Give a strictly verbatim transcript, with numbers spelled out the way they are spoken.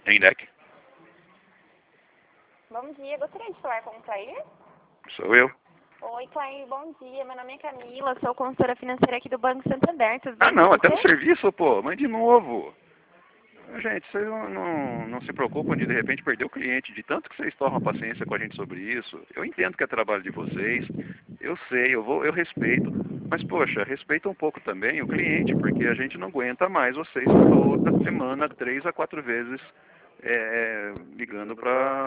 Indec. Bom dia, gostaria de falar com o Clair? Sou eu. Oi, Clair, bom dia. Meu nome é Camila, sou consultora financeira aqui do Banco Santander. Tudo bem Ah, não, com até no você? serviço, pô, mas de novo. Gente, vocês não, não, não se preocupam de de repente perder o cliente, de tanto que vocês tornam paciência com a gente sobre isso. Eu entendo que é trabalho de vocês, eu sei, eu vou, eu respeito, mas poxa, respeita um pouco também o cliente, porque a gente não aguenta mais vocês toda semana, três a quatro vezes, é, ligando para